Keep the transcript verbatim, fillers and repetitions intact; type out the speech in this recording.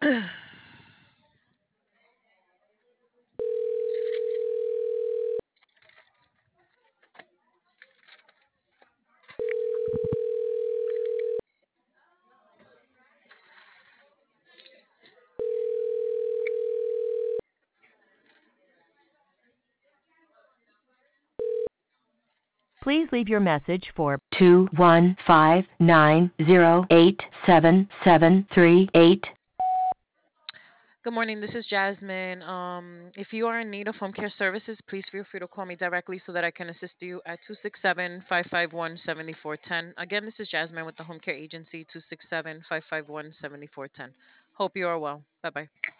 Please leave your message for two one five nine zero eight seven seven three eight. Good morning. This is Jasmine. Um, if you are in need of home care services, please feel free to call me directly so that I can assist you at two six seven, five five one, seven four one zero. Again, this is Jasmine with the Home Care Agency, two six seven, five five one, seven four one zero. Hope you are well. Bye bye.